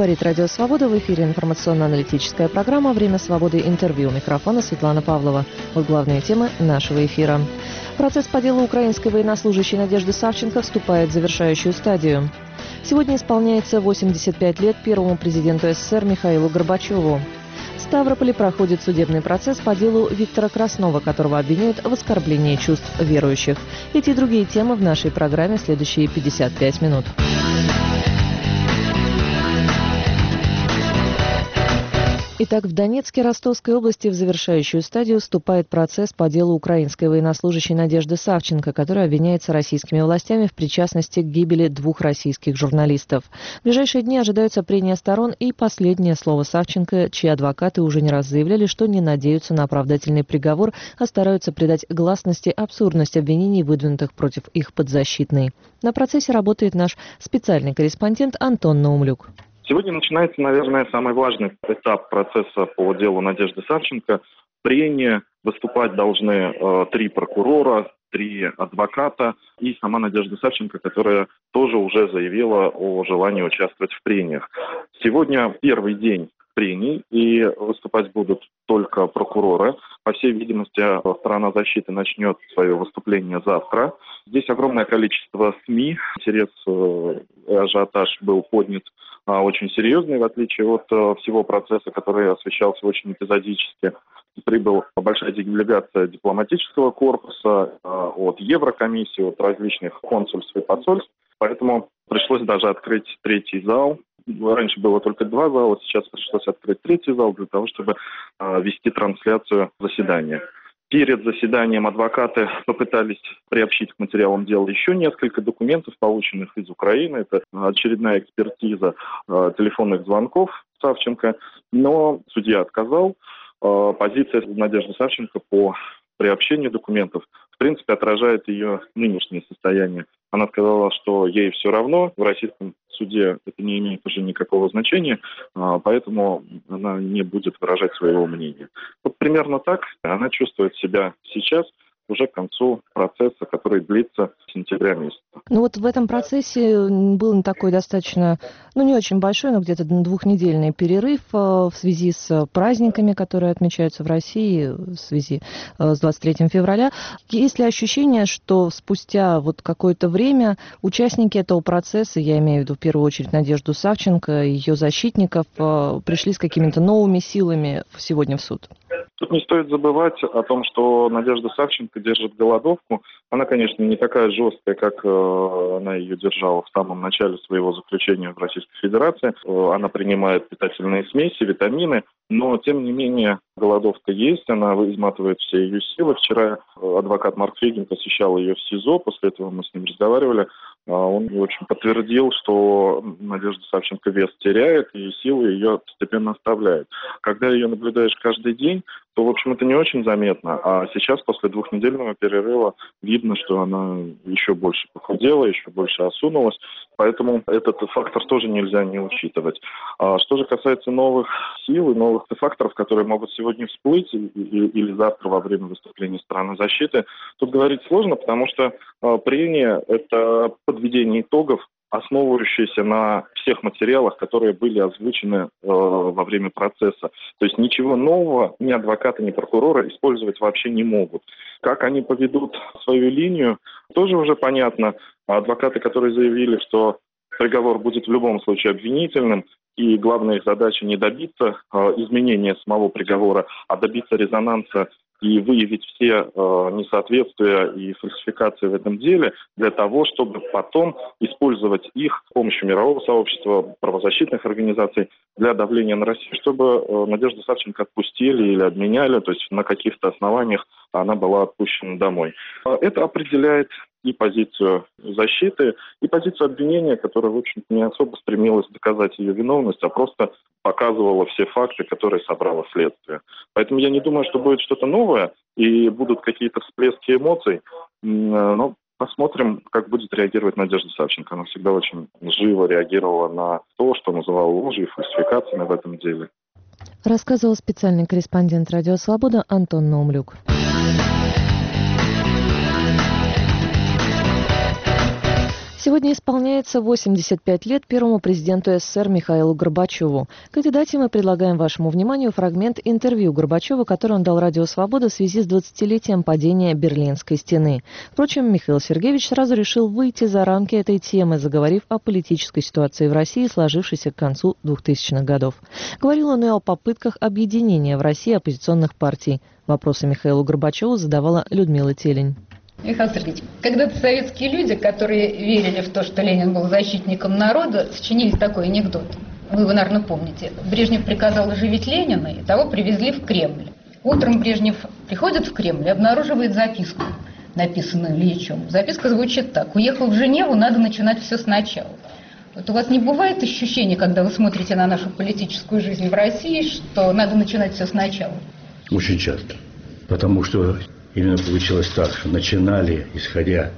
Говорит Радио Свобода. В эфире информационно-аналитическая программа «Время свободы. Интервью». У микрофона Светлана Павлова. Вот главные темы нашего эфира. Процесс по делу украинской военнослужащей Надежды Савченко вступает в завершающую стадию. Сегодня исполняется 85 лет первому президенту СССР Михаилу Горбачеву. В Ставрополе проходит судебный процесс по делу Виктора Краснова, которого обвиняют в оскорблении чувств верующих. Эти и другие темы в нашей программе в следующие 55 минут. Итак, в Донецке Ростовской области в завершающую стадию вступает процесс по делу украинской военнослужащей Надежды Савченко, которая обвиняется российскими властями в причастности к гибели 2 российских журналистов. В ближайшие дни ожидаются прения сторон и последнее слово Савченко, чьи адвокаты уже не раз заявляли, что не надеются на оправдательный приговор, а стараются придать гласности абсурдность обвинений, выдвинутых против их подзащитной. На процессе работает наш специальный корреспондент Антон Наумлюк. Сегодня начинается, наверное, самый важный этап процесса по делу Надежды Савченко. Прения выступать должны 3 прокурора, 3 адвоката и сама Надежда Савченко, которая тоже уже заявила о желании участвовать в прениях. Сегодня первый день прений, и выступать будут только прокуроры. По всей видимости, сторона защиты начнет свое выступление завтра. Здесь огромное количество СМИ. Интерес и ажиотаж был поднят очень серьезный, в отличие от всего процесса, который освещался очень эпизодически. Прибыла большая делегация дипломатического корпуса, от Еврокомиссии, от различных консульств и посольств. Поэтому пришлось даже открыть 3-й зал. Раньше было только 2 зала, сейчас пришлось открыть 3-й зал для того, чтобы вести трансляцию заседания. Перед заседанием адвокаты попытались приобщить к материалам дела еще несколько документов, полученных из Украины. Это очередная экспертиза телефонных звонков Савченко, но судья отказал. Позиция Надежды Савченко по приобщению документов, в принципе, отражает ее нынешнее состояние. Она сказала, что ей все равно, в российском суде это не имеет уже никакого значения, поэтому она не будет выражать своего мнения. Вот примерно так она чувствует себя сейчас, уже к концу процесса, который длится с сентября месяца. Ну вот в этом процессе был такой достаточно, не очень большой, но где-то 2-недельный перерыв в связи с праздниками, которые отмечаются в России в связи с 23 февраля. Есть ли ощущение, что спустя какое-то время участники этого процесса, я имею в виду в первую очередь Надежду Савченко и ее защитников, пришли с какими-то новыми силами сегодня в суд? Тут не стоит забывать о том, что Надежда Савченко держит голодовку. Она, конечно, не такая жесткая, как она ее держала в самом начале своего заключения в Российской Федерации. Она принимает питательные смеси, витамины, но, тем не менее, голодовка есть, она изматывает все ее силы. Вчера адвокат Марк Фегин посещал ее в СИЗО, после этого мы с ним разговаривали. Он очень подтвердил, что Надежда Савченко вес теряет и силы ее постепенно оставляют. Когда ее наблюдаешь каждый день, то, в общем, это не очень заметно. А сейчас, после 2-недельного перерыва, видно, что она еще больше похудела, еще больше осунулась. Поэтому этот фактор тоже нельзя не учитывать. Что же касается новых сил и новых факторов, которые могут сегодня всплыть или завтра во время выступления стороны защиты, тут говорить сложно, потому что прения – это подведение итогов, основывающиеся на всех материалах, которые были озвучены во время процесса. То есть ничего нового ни адвокаты, ни прокуроры использовать вообще не могут. Как они поведут свою линию, тоже уже понятно. Адвокаты, которые заявили, что приговор будет в любом случае обвинительным, и главная их задача не добиться изменения самого приговора, а добиться резонанса и выявить все несоответствия и фальсификации в этом деле для того, чтобы потом использовать их с помощью мирового сообщества, правозащитных организаций для давления на Россию, чтобы Надежду Савченко отпустили или обменяли, то есть на каких-то основаниях она была отпущена домой. Это определяет и позицию защиты, и позицию обвинения, которая, в общем-то, не особо стремилась доказать ее виновность, а просто показывала все факты, которые собрало следствие. Поэтому я не думаю, что будет что-то новое и будут какие-то всплески эмоций. Но посмотрим, как будет реагировать Надежда Савченко. Она всегда очень живо реагировала на то, что называла ложью и фальсификациями в этом деле. Рассказывал специальный корреспондент «Радио Свобода» Антон Наумлюк. Сегодня исполняется 85 лет первому президенту СССР Михаилу Горбачеву. К этой дате мы предлагаем вашему вниманию фрагмент интервью Горбачева, который он дал Радио Свобода в связи с 20-летием падения Берлинской стены. Впрочем, Михаил Сергеевич сразу решил выйти за рамки этой темы, заговорив о политической ситуации в России, сложившейся к концу 2000-х годов. Говорил он и о попытках объединения в России оппозиционных партий. Вопросы Михаилу Горбачеву задавала Людмила Телень. Михаил Сергеевич, когда-то советские люди, которые верили в то, что Ленин был защитником народа, сочинили такой анекдот. Вы его, наверное, помните. Брежнев приказал оживить Ленина, и того привезли в Кремль. Утром Брежнев приходит в Кремль и обнаруживает записку, написанную Ильичем. Записка звучит так: «Уехал в Женеву, надо начинать все сначала». Вот у вас не бывает ощущения, когда вы смотрите на нашу политическую жизнь в России, что надо начинать все сначала? Очень часто. Потому что именно получилось так, что начинали, исходя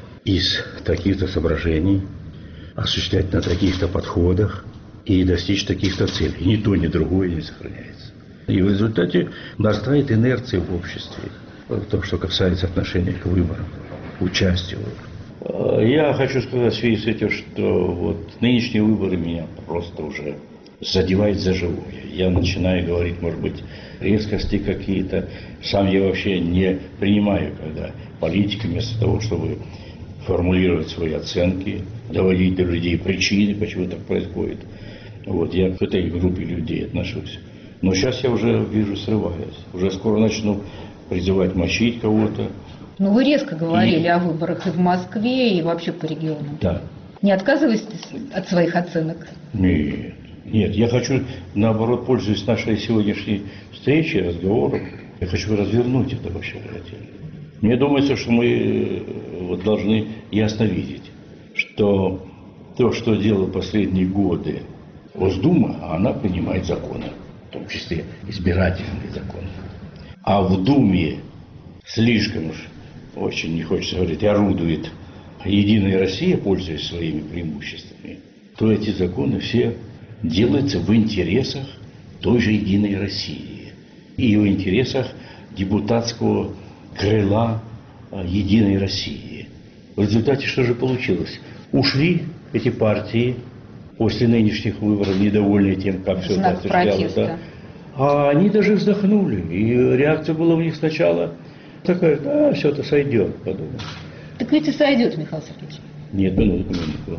из таких-то соображений, осуществлять на таких-то подходах и достичь таких-то целей. Ни то, ни другое не сохраняется. И в результате нарастает инерция в обществе. В том, что касается отношения к выборам, участию в выборах. Я хочу сказать в связи с этим, что вот нынешние выборы меня просто уже задевают за живое. Я начинаю говорить, может быть, резкости какие-то. Сам я вообще не принимаю, когда политики вместо того, чтобы формулировать свои оценки, доводить до людей причины, почему так происходит. Вот, я к этой группе людей отношусь. Но сейчас я уже вижу, срываюсь. Уже скоро начну призывать мочить кого-то. Ну, вы резко говорили о выборах и в Москве, и вообще по региону. Да. Не отказываетесь от своих оценок? Нет. Нет, я хочу, наоборот, пользуясь нашей сегодняшней встречей, разговором, я хочу развернуть это вообще. Мне думается, что мы вот должны ясно видеть, что то, что делала последние годы Госдума, она принимает законы, в том числе избирательные законы. А в Думе слишком уж, очень не хочется говорить, орудует Единая Россия, пользуясь своими преимуществами, то эти законы все делается в интересах той же Единой России и в интересах депутатского крыла Единой России. В результате что же получилось? Ушли эти партии после нынешних выборов, недовольные тем, как все это осуществлялось. Да? А они даже вздохнули. И реакция была у них сначала такая: да, все это сойдет, подумали. Так ведь и сойдет, Михаил Сергеевич. Нет, минутку.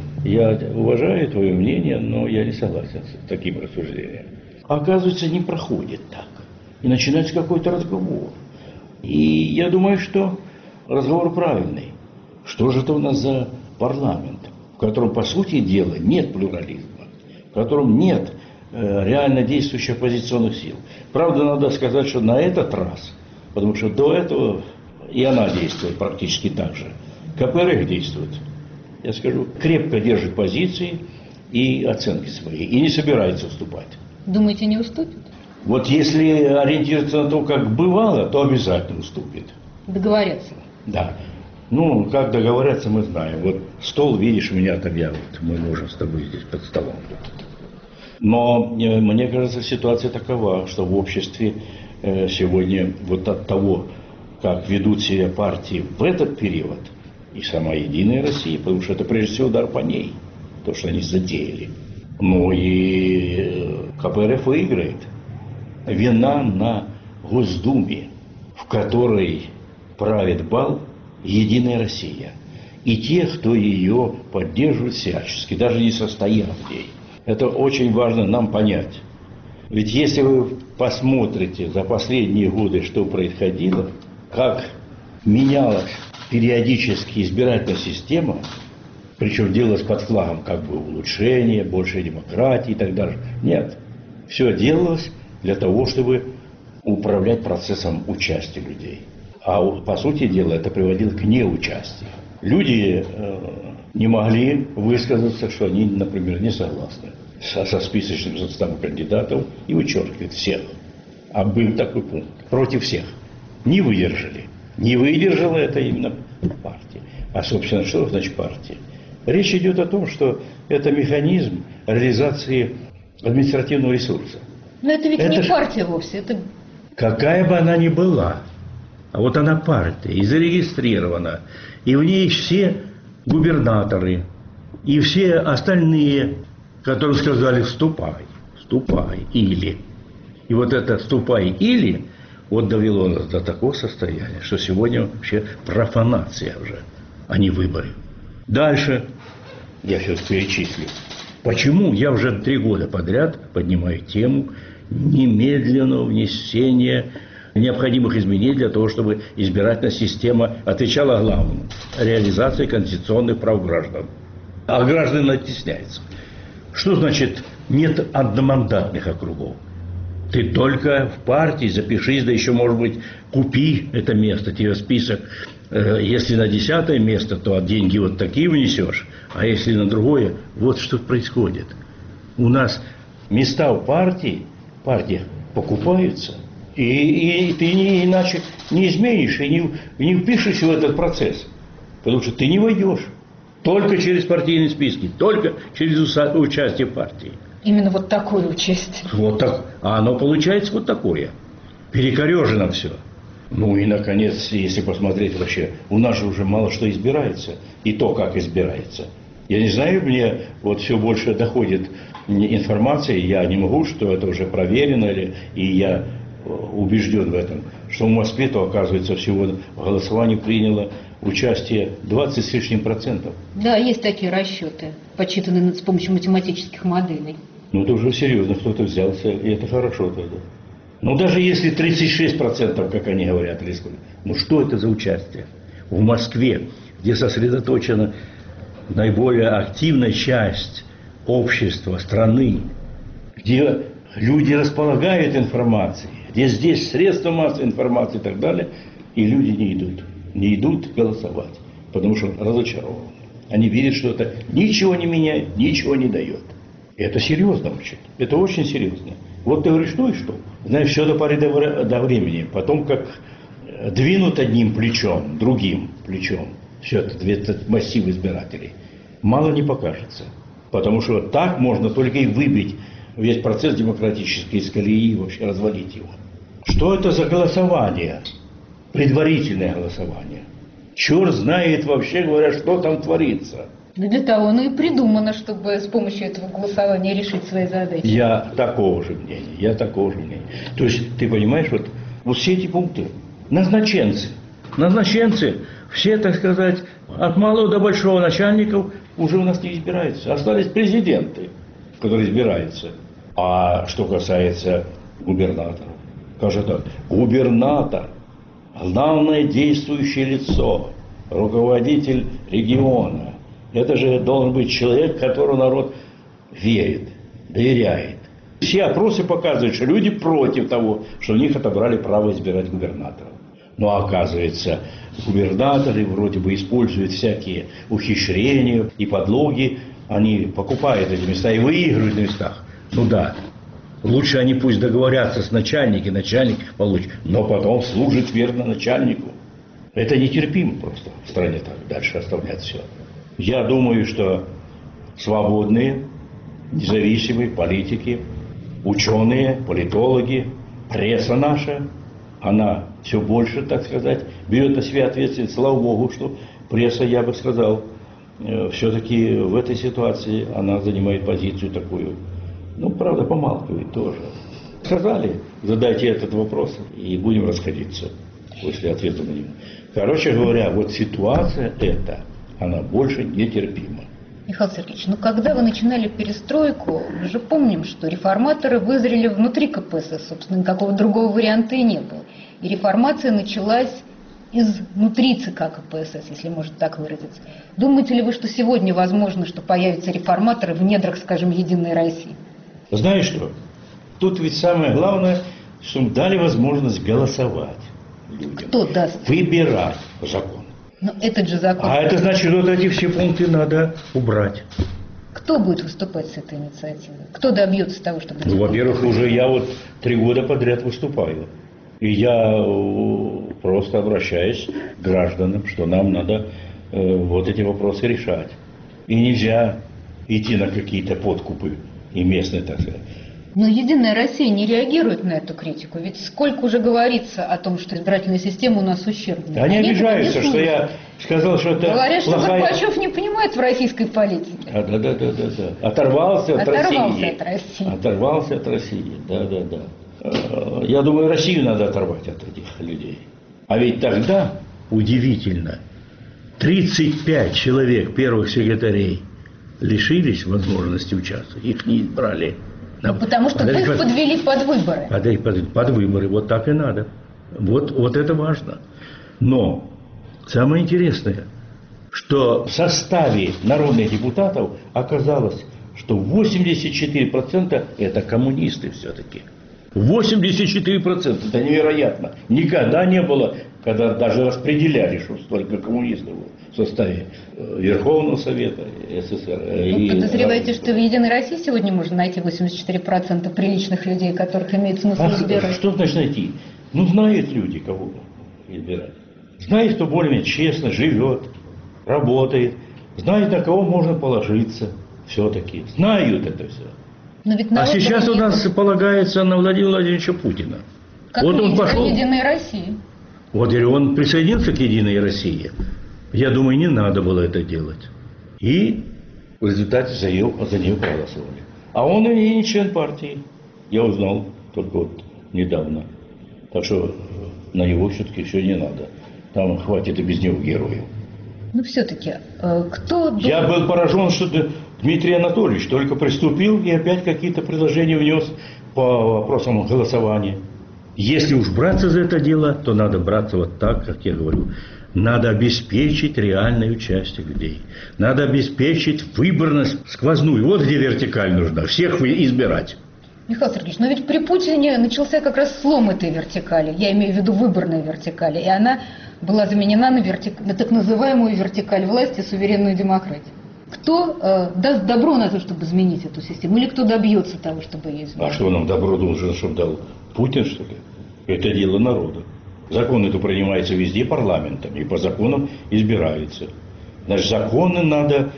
Я уважаю твое мнение, но я не согласен с таким рассуждением. Оказывается, не проходит так. И начинается какой-то разговор. И я думаю, что разговор правильный. Что же это у нас за парламент, в котором, по сути дела, нет плюрализма, в котором нет реально действующих оппозиционных сил. Правда, надо сказать, что на этот раз, потому что до этого и она действует практически так же, КПРФ действует, я скажу, крепко держит позиции и оценки свои, и не собирается уступать. Думаете, не уступит? Вот если ориентироваться на то, как бывало, то обязательно уступит. Договорятся? Да. Ну, как договорятся, мы знаем. Вот стол, видишь, у меня там мы можем с тобой здесь под столом. Но мне кажется, ситуация такова, что в обществе сегодня вот от того, как ведут себя партии в этот период, и сама Единая Россия, потому что это прежде всего удар по ней, то, что они затеяли. Ну и КПРФ выиграет. Вина на Госдуме, в которой правит бал Единая Россия. И те, кто ее поддерживает всячески, даже не состоя в ней. Это очень важно нам понять. Ведь если вы посмотрите за последние годы, что происходило, как менялась периодически избирательная система, причем делалось под флагом как бы улучшения, большей демократии и так далее. Нет. Все делалось для того, чтобы управлять процессом участия людей. А по сути дела это приводило к неучастию. Люди не могли высказаться, что они, например, не согласны со списочным составом кандидатов и вычеркивают всех. А был такой пункт. Против всех. Не выдержали. Не выдержала это именно партия. А, собственно, что значит партия? Речь идет о том, что это механизм реализации административного ресурса. Но это ведь не партия вовсе. Это... Какая бы она ни была, а вот она партия, и зарегистрирована, и в ней все губернаторы, И все остальные, которые сказали «вступай, вступай, или». И вот это «вступай, или» вот довело нас до такого состояния, что сегодня вообще профанация уже, а не выборы. Дальше я сейчас перечислю. Почему я уже 3 года подряд поднимаю тему немедленного внесения необходимых изменений для того, чтобы избирательная система отвечала главному – реализации конституционных прав граждан. А граждан оттесняется. Что значит нет одномандатных округов? Ты только в партии запишись, да еще, может быть, купи это место, тебе список. Если на 10-е место, то деньги вот такие внесешь, а если на другое, вот что происходит. У нас места в партиях покупаются, и ты иначе не изменишь, и не впишешься в этот процесс, потому что ты не войдешь. Только через партийные списки, только через участие в партии. Именно вот такое участие. Вот так. А оно получается вот такое. Перекорежено все. Ну и, наконец, если посмотреть вообще, у нас же уже мало что избирается. И то, как избирается. Я не знаю, мне вот все больше доходит информация, я не могу, что это уже проверено, и я убежден в этом, что в Москве-то, оказывается, всего в голосовании приняло участие 20 с лишним %. Да, есть такие расчеты, подсчитанные с помощью математических моделей. Ну, это уже серьезно кто-то взялся, и это хорошо тогда. Ну, даже если 36%, как они говорят, или сколько, ну, что это за участие? В Москве, где сосредоточена наиболее активная часть общества, страны, где люди располагают информацией, где здесь средства массовой информации и так далее, и люди не идут голосовать, потому что разочарованы. Они видят, что это ничего не меняет, ничего не дает. И это серьезно очень. Это очень серьезно. Вот ты говоришь, что и что. Знаешь, все до поры до времени. Потом как двинут одним плечом, другим плечом, все этот массив избирателей, мало не покажется. Потому что так можно только и выбить весь процесс демократический из колеи и вообще развалить его. Что это за голосование? Предварительное голосование. Черт знает вообще говоря, что там творится. Но для того оно и придумано, чтобы с помощью этого голосования решить свои задачи. Я такого же мнения. То есть, ты понимаешь, вот все эти пункты. Назначенцы, все, так сказать, от малого до большого начальников уже у нас не избираются. Остались президенты, которые избираются. А что касается губернаторов, как же так? Губернатор, главное действующее лицо, руководитель региона. Это же должен быть человек, которому народ верит, доверяет. Все опросы показывают, что люди против того, что у них отобрали право избирать губернаторов. Но оказывается, губернаторы вроде бы используют всякие ухищрения и подлоги. Они покупают эти места и выигрывают на местах. Ну да, лучше они пусть договорятся с начальником, начальник получит, но потом служит верно начальнику. Это нетерпимо просто в стране так дальше оставлять все. Я думаю, что свободные, независимые политики, ученые, политологи, пресса наша, она все больше, так сказать, берет на себя ответственность. Слава Богу, что пресса, я бы сказал, все-таки в этой ситуации она занимает позицию такую. Ну, правда, помалкивает тоже. Сказали, задайте этот вопрос, и будем расходиться после ответа на него. Короче говоря, вот ситуация эта, она больше нетерпима. Михаил Сергеевич, когда вы начинали перестройку, мы же помним, что реформаторы вызрели внутри КПСС, собственно, никакого другого варианта и не было. И реформация началась изнутри ЦК КПСС, если можно так выразиться. Думаете ли вы, что сегодня возможно, что появятся реформаторы в недрах, скажем, Единой России? Знаешь что? Тут ведь самое главное, что мы дали возможность голосовать людям. Кто даст? Выбирать закон. Но этот же закон... А это значит, вот эти все пункты надо убрать. Кто будет выступать с этой инициативой? Кто добьется того, чтобы... Ну, во-первых, уже я 3 года подряд выступаю. И я просто обращаюсь к гражданам, что нам надо вот эти вопросы решать. И нельзя идти на какие-то подкупы и местные, так сказать. Но Единая Россия не реагирует на эту критику. Ведь сколько уже говорится о том, что избирательная система у нас ущербная. Они обижаются, что я сказал, что это говорят, что плохая... Горбачев не понимает в российской политике. Да. Оторвался от России. Оторвался от России, да. Я думаю, Россию надо оторвать от этих людей. А ведь тогда, удивительно, 35 человек первых секретарей лишились возможности участвовать, их не избрали. Потому что вы их подвели под выборы. Под выборы, вот так и надо. Вот это важно. Но самое интересное, что в составе народных депутатов оказалось, что 84% это коммунисты все-таки. 84%, это невероятно. Никогда не было, когда даже распределяли, что столько коммунистов в составе Верховного Совета СССР. Вы подозреваете, что в «Единой России» сегодня можно найти 84% приличных людей, которых имеет смысл избирать? Что значит найти? Знают люди, кого избирать. Знают, кто более честно живет, работает. Знают, на кого можно положиться все-таки. Знают это все. А сейчас у нас полагается на Владимира Владимировича Путина. Как вот он пошел. «Единой России». Вот он присоединился к «Единой России». Я думаю, не надо было это делать. И в результате за нее проголосовали. А он и не член партии. Я узнал только вот недавно. Так что на него все-таки все не надо. Там хватит и без него героев. Все-таки, кто... Я был поражен, что Дмитрий Анатольевич только приступил и опять какие-то предложения внес по вопросам голосования. Если уж браться за это дело, то надо браться вот так, как я говорю. Надо обеспечить реальное участие людей. Надо обеспечить выборность сквозную. Вот где вертикаль нужна. Всех избирать. Михаил Сергеевич, но ведь при Путине начался как раз слом этой вертикали. Я имею в виду выборной вертикали. И она была заменена на так называемую вертикаль власти, суверенную демократию. Кто даст добро на то, чтобы изменить эту систему? Или кто добьется того, чтобы ее изменить? А что нам добро должен, чтобы дал Путин, что ли? Это дело народа. Законы это принимаются везде парламентом, и по законам избираются. Значит, законы надо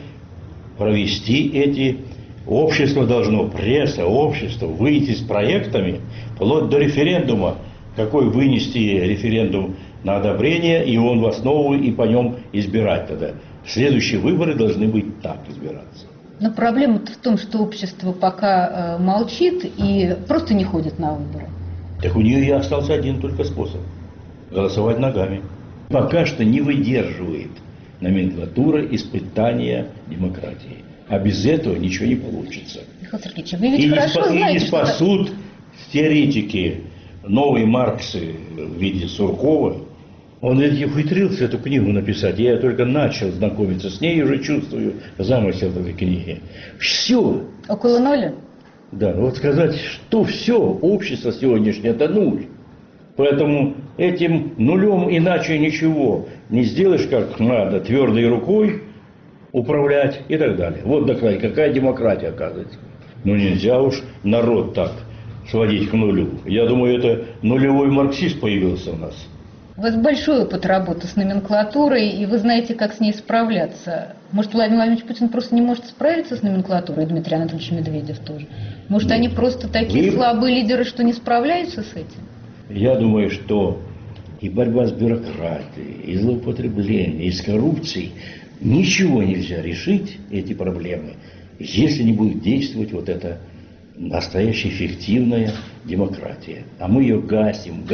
провести эти... Общество должно, пресса, общество выйти с проектами, вплоть до референдума, какой вынести референдум на одобрение, и он в основу, и по нем избирать тогда. Следующие выборы должны быть так избираться. Но проблема в том, что общество пока молчит и просто не ходит на выборы. Так у нее и остался один только способ – голосовать ногами. Пока что не выдерживает номенклатура испытания демократии. А без этого ничего не получится. Михаил Сергеевич, вы ведь хорошо знаете, и не спасут теоретики новые Марксы в виде Суркова. Он ведь ухитрился эту книгу написать. Я только начал знакомиться с ней и уже чувствую замысел этой книги. Все. Около нуля? Да, вот сказать, что все, общество сегодняшнее, это нуль. Поэтому этим нулем иначе ничего не сделаешь, как надо, твердой рукой управлять и так далее. Вот такая, какая демократия оказывается. Нельзя уж народ так сводить к нулю. Я думаю, это нулевой марксист появился у нас. У вас большой опыт работы с номенклатурой, и вы знаете, как с ней справляться. Может, Владимир Владимирович Путин просто не может справиться с номенклатурой, и Дмитрий Анатольевич Медведев тоже? Может, они просто такие слабые лидеры, что не справляются с этим? Я думаю, что и борьба с бюрократией, и злоупотребление, и с коррупцией, ничего нельзя решить, эти проблемы, если не будет действовать вот эта настоящая эффективная демократия. А мы ее гасим.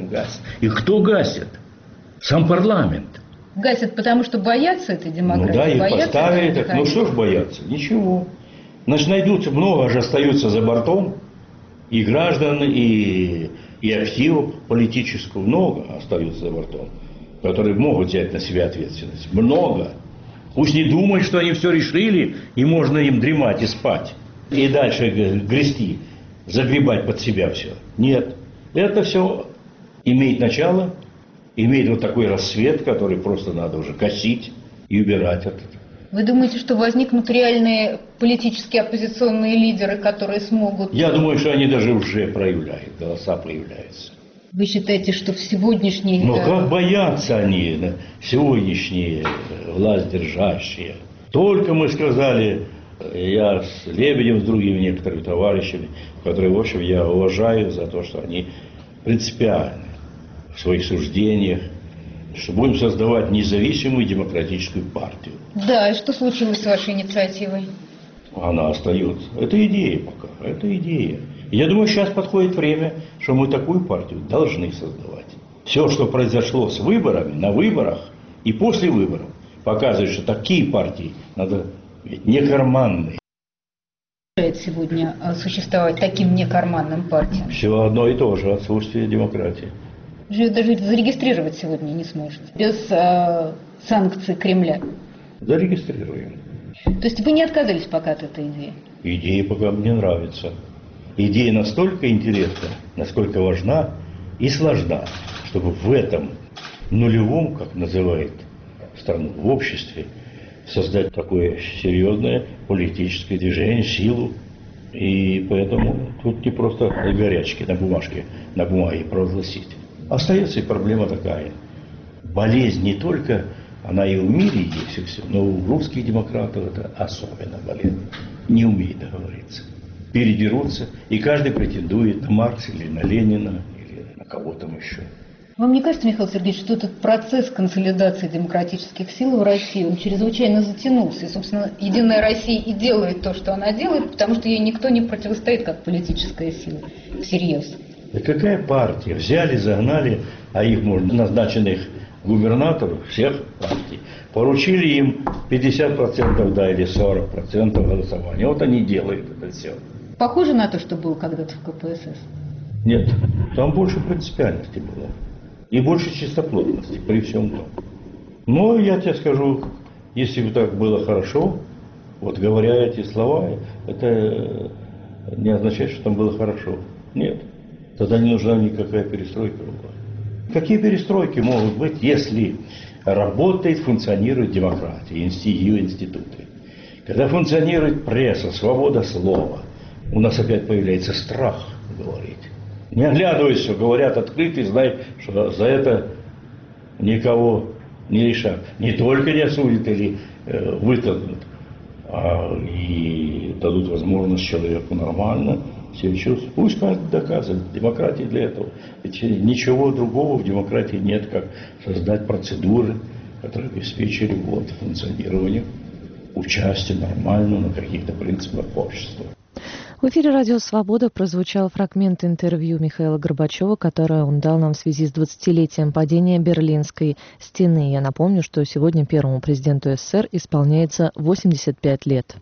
И кто гасит? Сам парламент. Гасят, потому что боятся этой демократии? Ну да, их поставили. Так, ну что ж бояться? Ничего. Значит, найдутся, много же остаются за бортом. И граждан, и активов политического много остаются за бортом, которые могут взять на себя ответственность. Много. Пусть не думают, что они все решили, и можно им дремать и спать. И дальше грести, загребать под себя все. Нет. Это все имеет начало, имеет вот такой рассвет, который просто надо уже косить и убирать от этого. Вы думаете, что возникнут реальные политические оппозиционные лидеры, которые смогут... Я думаю, что они даже уже проявляют, голоса появляются. Вы считаете, что в сегодняшней... Но как боятся они, сегодняшние власть держащие. Только мы сказали, я с Лебедем, с другими некоторыми товарищами, которые, в общем, я уважаю за то, что они принципиальны в своих суждениях, что будем создавать независимую демократическую партию. Да, и что случилось с вашей инициативой? Она остается. Это идея пока, это идея. Я думаю, сейчас подходит время, что мы такую партию должны создавать. Все, что произошло с выборами, на выборах и после выборов, показывает, что такие партии надо, ведь не карманные. Сегодня существовать таким некарманным партиям? Все одно и то же, отсутствие демократии. Даже зарегистрировать сегодня не сможете, без санкций Кремля. Зарегистрируем. То есть вы не отказались пока от этой идеи? Идея пока мне нравится. Идея настолько интересна, насколько важна и сложна, чтобы в этом нулевом, как называют страну, в обществе, создать такое серьезное политическое движение, силу. И поэтому тут не просто горячки на бумаге провозгласить. Остается и проблема такая. Болезнь не только, она и в мире есть, и все, но у русских демократов это особенно болезнь. Не умеет договориться. Передерутся, и каждый претендует на Маркса или на Ленина, или на кого там еще. Вам не кажется, Михаил Сергеевич, что этот процесс консолидации демократических сил в России, он чрезвычайно затянулся? И, собственно, Единая Россия и делает то, что она делает, потому что ей никто не противостоит как политическая сила всерьез. Да какая партия? Взяли, загнали, а их можно назначенных губернаторов всех партий. Поручили им 50%, да, или 40% голосования. Вот они делают это все. Похоже на то, что было когда-то в КПСС? Нет, там больше принципиальности было. И больше чистоплотности при всем том. Но я тебе скажу, если бы так было хорошо, вот говоря эти слова, это не означает, что там было хорошо. Нет. Тогда не нужна никакая перестройка была. Какие перестройки могут быть, если работает, функционирует демократия, ее институты? Когда функционирует пресса, свобода слова, у нас опять появляется страх говорить. Не оглядываясь, что говорят открыто, и знай, что за это никого не решат. Не только не осудят или вытолкнут, а и дадут возможность человеку нормально себя чувствовать. Пусть каждый доказывает. Демократия для этого. Ведь ничего другого в демократии нет, как создать процедуры, которые обеспечили функционирование, участие нормально на каких-то принципах общества. В эфире «Радио Свобода» прозвучал фрагмент интервью Михаила Горбачева, которое он дал нам в связи с 20-летием падения Берлинской стены. Я напомню, что сегодня первому президенту СССР исполняется 85 лет.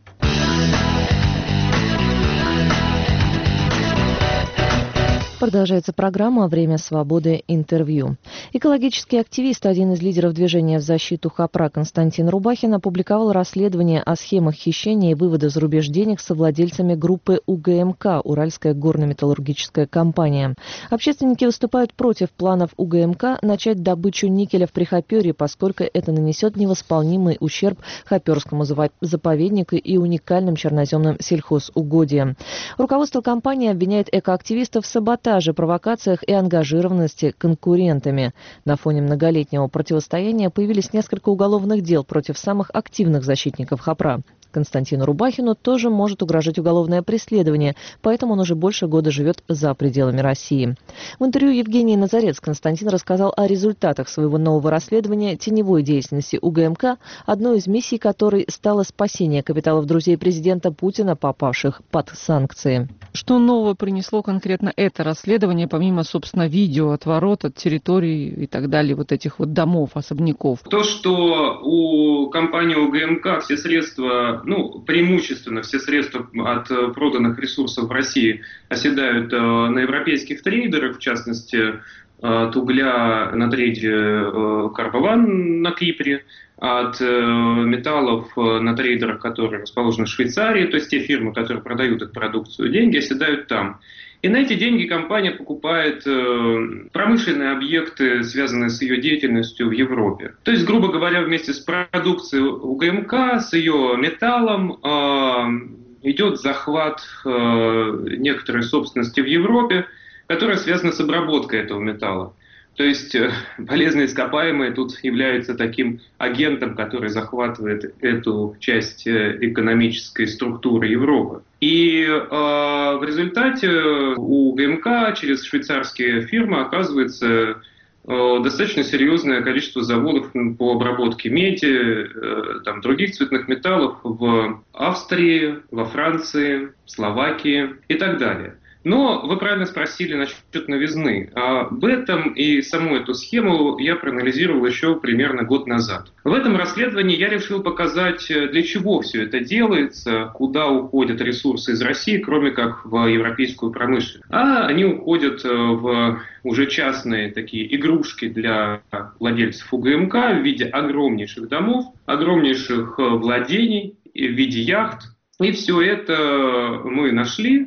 Продолжается программа «Время свободы. Интервью». Экологический активист, один из лидеров движения в защиту Хопра Константин Рубахин опубликовал расследование о схемах хищения и вывода за рубеж денег с совладельцами группы УГМК «Уральская горно-металлургическая компания». Общественники выступают против планов УГМК начать добычу никеля в Прихоперье, поскольку это нанесет невосполнимый ущерб Хоперскому заповеднику и уникальным черноземным сельхозугодиям. Руководство компании обвиняет экоактивистов в саботаже, провокациях и ангажированности конкурентами. На фоне многолетнего противостояния появились несколько уголовных дел против самых активных защитников Хопра. Константину Рубахину тоже может угрожать уголовное преследование, поэтому он уже больше года живет за пределами России. В интервью Евгении Назарец Константин рассказал о результатах своего нового расследования теневой деятельности УГМК, одной из миссий которой стало спасение капиталов друзей президента Путина, попавших под санкции. Что нового принесло конкретно это расследование, помимо, собственно, видео отворот от территорий и так далее, вот этих вот домов, особняков? То, что у компании УГМК все средства, преимущественно все средства от проданных ресурсов в России оседают на европейских трейдерах, в частности, от угля на трейдере Карбован на Кипре, от металлов на трейдерах, которые расположены в Швейцарии, то есть те фирмы, которые продают эту продукцию, деньги оседают там. И на эти деньги компания покупает промышленные объекты, связанные с ее деятельностью в Европе. То есть, грубо говоря, вместе с продукцией УГМК, с ее металлом идет захват некоторой собственности в Европе, которая связана с обработкой этого металла. То есть полезные ископаемые тут являются таким агентом, который захватывает эту часть экономической структуры Европы. И в результате у ГМК через швейцарские фирмы оказывается достаточно серьезное количество заводов по обработке меди, других цветных металлов в Австрии, во Франции, Словакии и так далее. Но вы правильно спросили насчет новизны. Об этом и саму эту схему я проанализировал еще примерно год назад. В этом расследовании я решил показать, для чего все это делается, куда уходят ресурсы из России, кроме как в европейскую промышленность. А они уходят в уже частные такие игрушки для владельцев УГМК в виде огромнейших домов, огромнейших владений, в виде яхт. И все это мы нашли.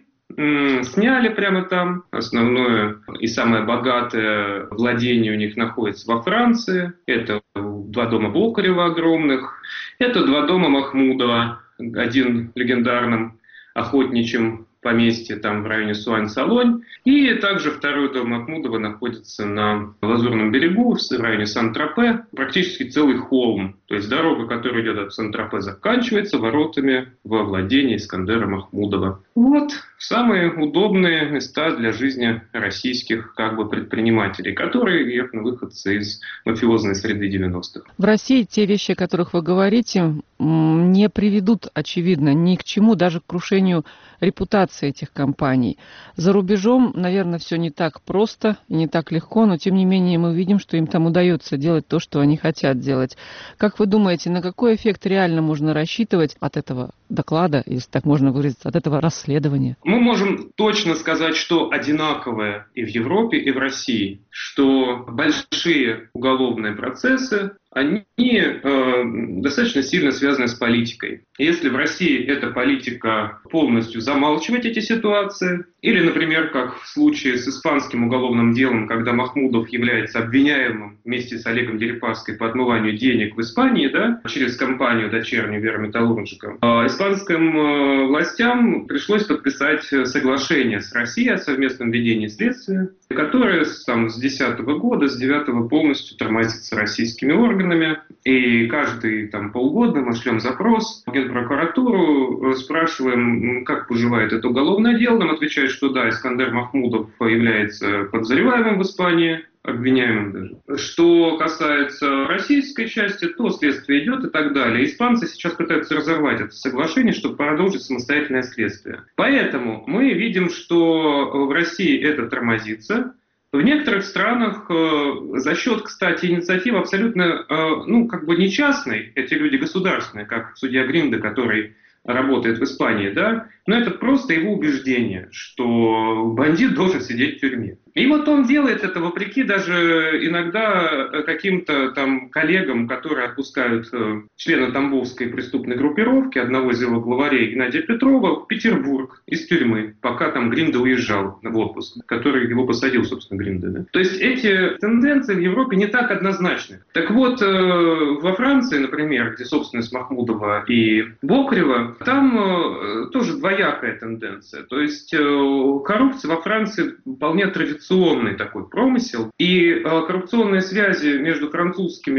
Сняли прямо там. Основное и самое богатое владение у них находится во Франции. Это 2 дома Бокарева огромных. Это 2 дома Махмудова. Один в легендарном охотничьем поместье там в районе Суань-Салонь. И также 2-й дом Махмудова находится на Лазурном берегу, в районе Сан-Тропе. Практически целый холм. То есть дорога, которая идет от Сан-Тропе, заканчивается воротами во владении Искандера Махмудова. Вот самые удобные места для жизни российских предпринимателей, которые явно выходцы из мафиозной среды 90-х. В России те вещи, о которых вы говорите, не приведут, очевидно, ни к чему, даже к крушению репутации этих компаний. За рубежом, наверное, все не так просто и не так легко, но тем не менее мы видим, что им там удается делать то, что они хотят делать. Как вы думаете, на какой эффект реально можно рассчитывать от этого доклада, если так можно выразиться, от этого расследования? Мы можем точно сказать, что одинаковое и в Европе, и в России, что большие уголовные процессы, они достаточно сильно связаны с политикой. Если в России эта политика полностью замалчивать эти ситуации, или, например, как в случае с испанским уголовным делом, когда Махмудов является обвиняемым вместе с Олегом Дерипаской по отмыванию денег в Испании, через компанию дочернюю Верметаллургика, испанским властям пришлось подписать соглашение с Россией о совместном ведении следствия, которое с 2010 года, с 2009 полностью тормозится российскими органами. И каждые полгода мы шлем запрос в Генпрокуратуру, спрашиваем, как поживает это уголовное дело. Нам отвечают, что да, Искандер Махмудов является подозреваемым в Испании, обвиняемым даже. Что касается российской части, то следствие идет и так далее. Испанцы сейчас пытаются разорвать это соглашение, чтобы продолжить самостоятельное следствие. Поэтому мы видим, что в России это тормозится. В некоторых странах за счет, кстати, инициативы абсолютно, не частной, эти люди государственные, как судья Гринда, который работает в Испании, но это просто его убеждение, что бандит должен сидеть в тюрьме. И вот он делает это вопреки даже иногда каким-то коллегам, которые отпускают члена Тамбовской преступной группировки, одного из его главарей Геннадия Петрова, в Петербург из тюрьмы, пока Гринда уезжал в отпуск, который его посадил, собственно, Гринда. То есть эти тенденции в Европе не так однозначны. Так вот, во Франции, например, где собственность Махмудова и Бокарева, там тоже двоякая тенденция. То есть коррупция во Франции вполне традиционный такой промысел. И коррупционные связи между французскими,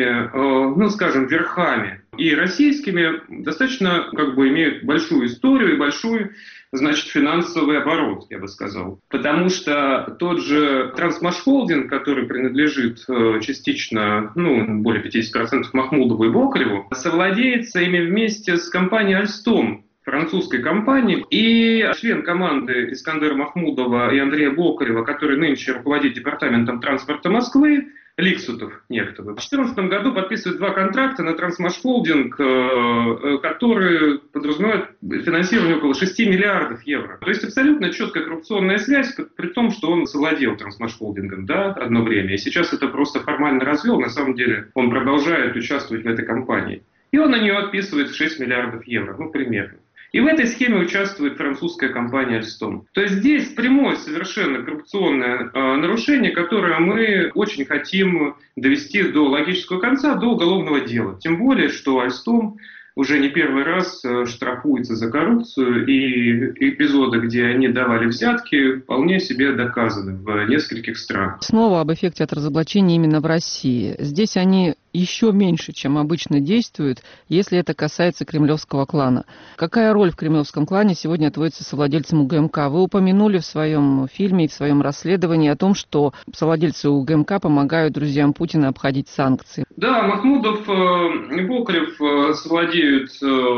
верхами и российскими достаточно имеют большую историю и большую, финансовый оборот, я бы сказал. Потому что тот же Трансмашхолдинг, который принадлежит частично, более 50% Махмудову и Бокареву, совладеется ими вместе с компанией Alstom, французской компании, и член команды Искандера Махмудова и Андрея Бокарева, который нынче руководит департаментом транспорта Москвы, Ликсутов некто. В 2014 году подписывают 2 контракта на Трансмашхолдинг, которые подразумевают финансирование около 6 миллиардов евро. То есть абсолютно четкая коррупционная связь, при том, что он совладел Трансмашхолдингом одно время. И сейчас это просто формально развел. На самом деле он продолжает участвовать в этой компании. И он на нее отписывает 6 миллиардов евро, примерно. И в этой схеме участвует французская компания Alstom. То есть здесь прямое совершенно коррупционное нарушение, которое мы очень хотим довести до логического конца, до уголовного дела. Тем более, что Alstom уже не первый раз штрафуется за коррупцию, и эпизоды, где они давали взятки, вполне себе доказаны в нескольких странах. Снова об эффекте от разоблачения именно в России. Здесь они еще меньше, чем обычно действуют, если это касается кремлевского клана. Какая роль в кремлевском клане сегодня отводится совладельцам УГМК? Вы упомянули в своем фильме и в своем расследовании о том, что совладельцы УГМК помогают друзьям Путина обходить санкции. Да, Махмудов и Бокарев совладеют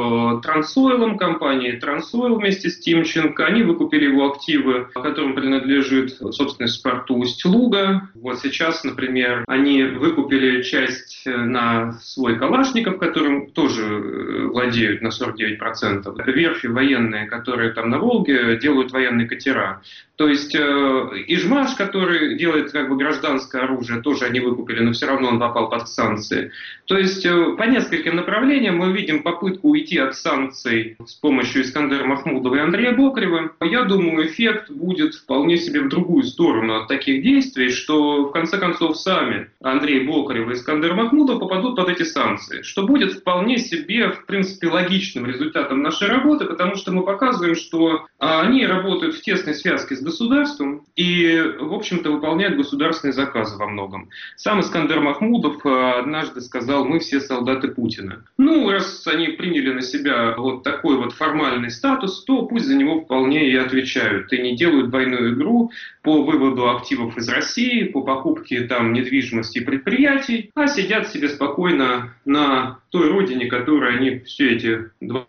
Трансойлом, компанией Трансойл вместе с Тимченко. Они выкупили его активы, которым принадлежит собственность в порту Усть-Луга. Вот сейчас, например, они выкупили часть на свой Калашников, которым тоже владеют на 49%. Верфи военные, которые там на Волге, делают военные катера. То есть Ижмаш, который делает как бы гражданское оружие, тоже они выкупили, но все равно он попал под санкции. То есть по нескольким направлениям мы видим попытку уйти от санкций с помощью Искандера Махмудова и Андрея Бокарева. Я думаю, эффект будет вполне себе в другую сторону от таких действий, что в конце концов сами Андрей Бокарев и Искандер Махмудов попадут под эти санкции, что будет вполне себе, в принципе, логичным результатом нашей работы, потому что мы показываем, что они работают в тесной связке с государством и, в общем-то, выполняют государственные заказы во многом. Сам Искандер Махмудов однажды сказал: мы все солдаты Путина. Ну, раз они приняли на себя вот такой вот формальный статус, то пусть за него вполне и отвечают. И не делают двойную игру по выводу активов из России, по покупке там недвижимости и предприятий, а сидят себе спокойно на той родине, которую они все эти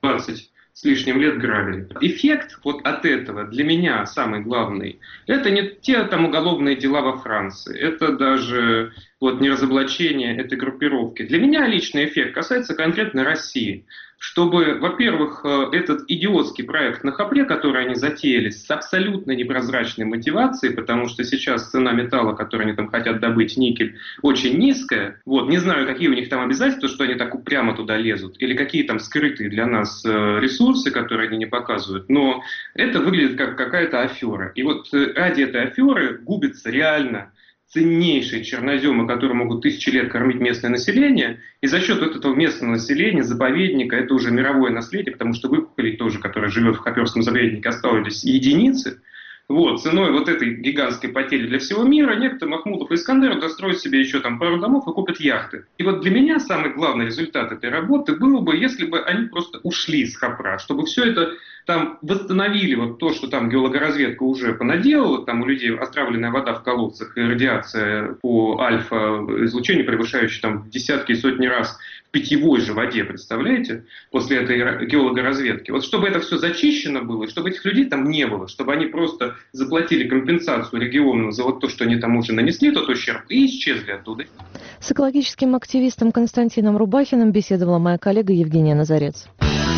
20 с лишним лет грабили. Эффект вот от этого для меня самый главный. Это не те там уголовные дела во Франции, это даже вот не разоблачение этой группировки. Для меня личный эффект касается конкретно России. Чтобы, во-первых, этот идиотский проект на Хопре, который они затеяли с абсолютно непрозрачной мотивацией, потому что сейчас цена металла, который они там хотят добыть, никель, очень низкая. Вот, не знаю, какие у них там обязательства, что они так упрямо туда лезут, или какие там скрытые для нас ресурсы, которые они не показывают, но это выглядит как какая-то афера. И вот ради этой аферы губится реально ценнейшие черноземы, которые могут тысячи лет кормить местное население, и за счет вот этого местного населения, заповедника, это уже мировое наследие, потому что выкупили тоже, которое живет в Хоперском заповеднике, остались единицы. Вот, ценой вот этой гигантской потери для всего мира некто Махмудов и Искандер достроят себе еще там пару домов и купят яхты. И вот для меня самый главный результат этой работы был бы, если бы они просто ушли с Хопра, чтобы все это там восстановили вот то, что там геологоразведка уже понаделала, там у людей отравленная вода в колодцах и радиация по альфа-излучению, превышающая там десятки и сотни раз в питьевой же воде, представляете, после этой геологоразведки. Вот чтобы это все зачищено было, и чтобы этих людей там не было, чтобы они просто заплатили компенсацию региону за вот то, что они там уже нанесли, тот ущерб, и исчезли оттуда. С экологическим активистом Константином Рубахиным беседовала моя коллега Евгения Назарец.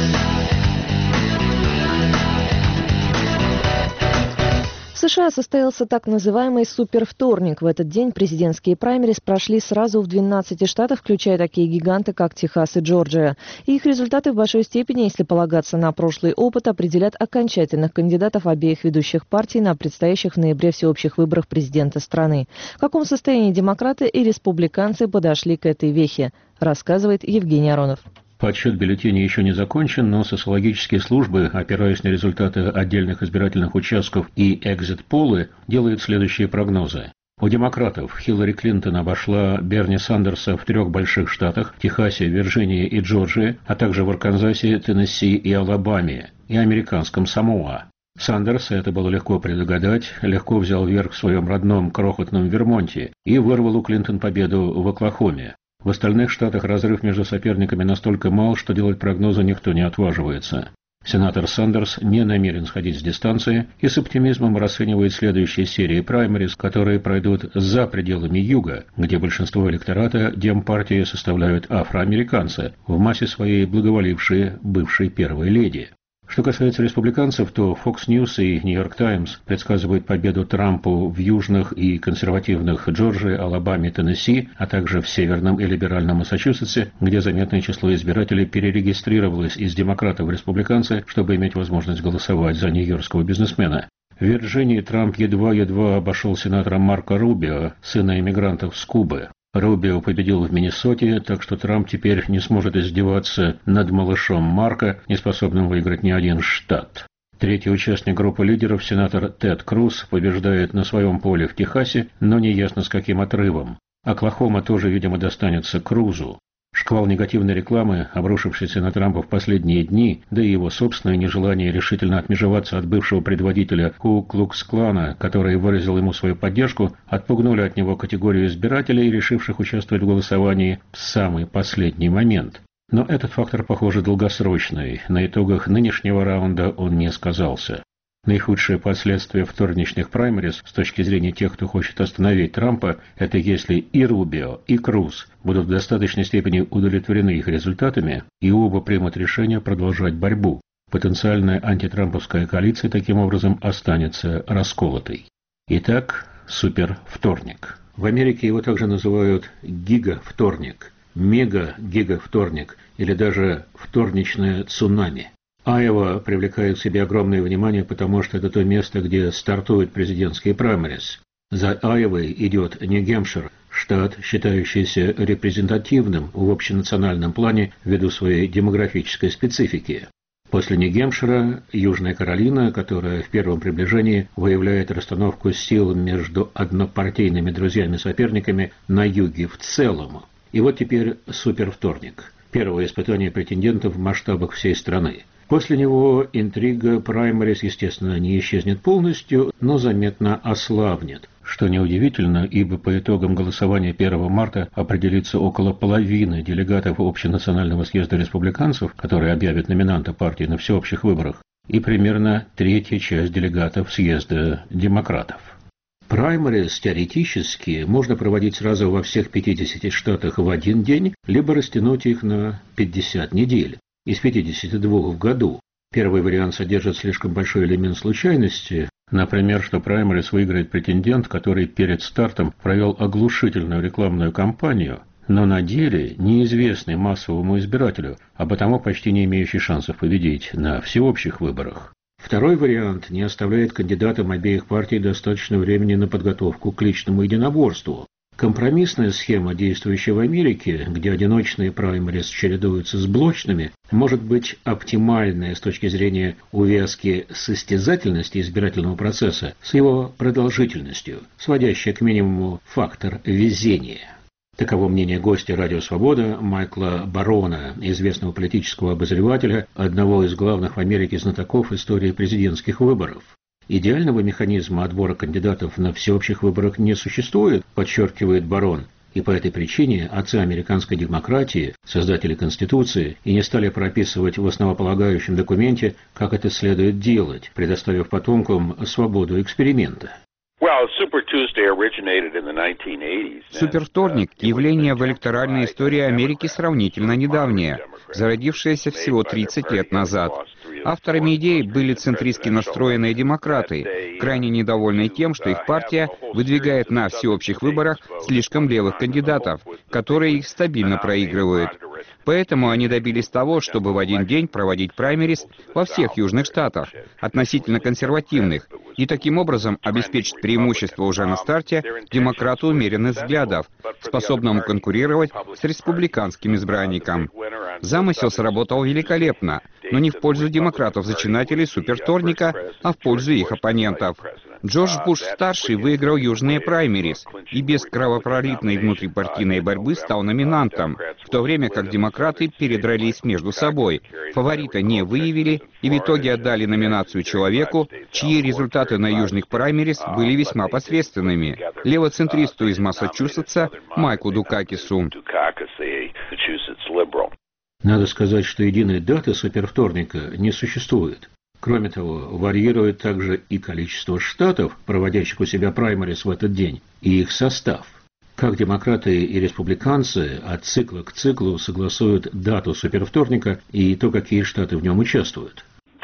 В США состоялся так называемый супервторник. В этот день президентские праймерис прошли сразу в 12 штатах, включая такие гиганты, как Техас и Джорджия. И их результаты в большой степени, если полагаться на прошлый опыт, определят окончательных кандидатов обеих ведущих партий на предстоящих в ноябре всеобщих выборах президента страны. В каком состоянии демократы и республиканцы подошли к этой вехе, рассказывает Евгений Аронов. Подсчет бюллетеней еще не закончен, но социологические службы, опираясь на результаты отдельных избирательных участков и экзит-полы, делают следующие прогнозы. У демократов Хиллари Клинтон обошла Берни Сандерса в 3 больших штатах – Техасе, Вирджинии и Джорджии, а также в Арканзасе, Теннесси и Алабаме, и американском Самоа. Сандерс, это было легко предугадать, легко взял верх в своем родном крохотном Вермонте и вырвал у Клинтон победу в Оклахоме. В остальных штатах разрыв между соперниками настолько мал, что делать прогнозы никто не отваживается. Сенатор Сандерс не намерен сходить с дистанции и с оптимизмом расценивает следующие серии праймерис, которые пройдут за пределами Юга, где большинство электората демпартии составляют афроамериканцы, в массе своей благоволившие бывшей первой леди. Что касается республиканцев, то Fox News и New York Times предсказывают победу Трампу в южных и консервативных Джорджии, Алабаме, Теннесси, а также в северном и либеральном Массачусетсе, где заметное число избирателей перерегистрировалось из демократов в республиканцы, чтобы иметь возможность голосовать за нью-йоркского бизнесмена. В Вирджинии Трамп едва-едва обошел сенатора Марко Рубио, сына иммигрантов с Кубы. Рубио победил в Миннесоте, так что Трамп теперь не сможет издеваться над малышом Марко, не способным выиграть ни один штат. Третий участник группы лидеров, сенатор Тед Круз, побеждает на своем поле в Техасе, но неясно с каким отрывом. Оклахома тоже, видимо, достанется Крузу. Шквал негативной рекламы, обрушившийся на Трампа в последние дни, да и его собственное нежелание решительно отмежеваться от бывшего предводителя Ку-Клукс-клана, который выразил ему свою поддержку, отпугнули от него категорию избирателей, решивших участвовать в голосовании в самый последний момент. Но этот фактор, похоже, долгосрочный. На итогах нынешнего раунда он не сказался. Наихудшие последствия вторничных праймериз с точки зрения тех, кто хочет остановить Трампа, это если и Рубио, и Круз будут в достаточной степени удовлетворены их результатами, и оба примут решение продолжать борьбу. Потенциальная антитрамповская коалиция таким образом останется расколотой. Итак, супервторник. В Америке его также называют гига-вторник, мега-гига-вторник или даже вторничное цунами. Айова привлекает к себе огромное внимание, потому что это то место, где стартуют президентские праймериз. За Айовой идет Нью-Гэмпшир, штат, считающийся репрезентативным в общенациональном плане ввиду своей демографической специфики. После Нью-Гэмпшира Южная Каролина, которая в первом приближении выявляет расстановку сил между однопартийными друзьями-соперниками на юге в целом. И вот теперь супервторник. Первое испытание претендентов в масштабах всей страны. После него интрига праймериз, естественно, не исчезнет полностью, но заметно ослабнет. Что неудивительно, ибо по итогам голосования 1 марта определится около половины делегатов Общенационального съезда республиканцев, которые объявят номинанта партии на всеобщих выборах, и примерно третья часть делегатов съезда демократов. Праймериз теоретически можно проводить сразу во всех 50 штатах в один день, либо растянуть их на 50 недель. Из 52 в году. Первый вариант содержит слишком большой элемент случайности, например, что праймериз выиграет претендент, который перед стартом провел оглушительную рекламную кампанию, но на деле неизвестный массовому избирателю, а потому почти не имеющий шансов победить на всеобщих выборах. Второй вариант не оставляет кандидатам обеих партий достаточно времени на подготовку к личному единоборству. Компромиссная схема, действующая в Америке, где одиночные праймериз чередуются с блочными, может быть оптимальная с точки зрения увязки состязательности избирательного процесса с его продолжительностью, сводящая к минимуму фактор везения. Таково мнение гостя «Радио Свобода» Майкла Барона, известного политического обозревателя, одного из главных в Америке знатоков истории президентских выборов. Идеального механизма отбора кандидатов на всеобщих выборах не существует, подчеркивает Барон, и по этой причине отцы американской демократии, создатели Конституции, и не стали прописывать в основополагающем документе, как это следует делать, предоставив потомкам свободу эксперимента. Супервторник – явление в электоральной истории Америки сравнительно недавнее, зародившееся всего 30 лет назад. Авторами идеи были центристски настроенные демократы, крайне недовольные тем, что их партия выдвигает на всеобщих выборах слишком левых кандидатов, которые их стабильно проигрывают. Поэтому они добились того, чтобы в один день проводить праймериз во всех южных штатах, относительно консервативных, и таким образом обеспечить преимущество уже на старте демократу умеренных взглядов, способному конкурировать с республиканским избранником. Замысел сработал великолепно, но не в пользу демократов-зачинателей супервторника, а в пользу их оппонентов. Джордж Буш-старший выиграл южные праймериз и без кровопролитной внутрипартийной борьбы стал номинантом, в то время как демократы передрались между собой, фаворита не выявили и в итоге отдали номинацию человеку, чьи результаты на южных праймериз были весьма посредственными, левоцентристу из Массачусетса Майку Дукакису. Надо сказать, что единой даты супервторника не существует. Кроме того, варьирует также и количество штатов, проводящих у себя праймериз в этот день, и их состав. Как демократы и республиканцы от цикла к циклу согласуют дату супервторника и то, какие штаты в нем участвуют.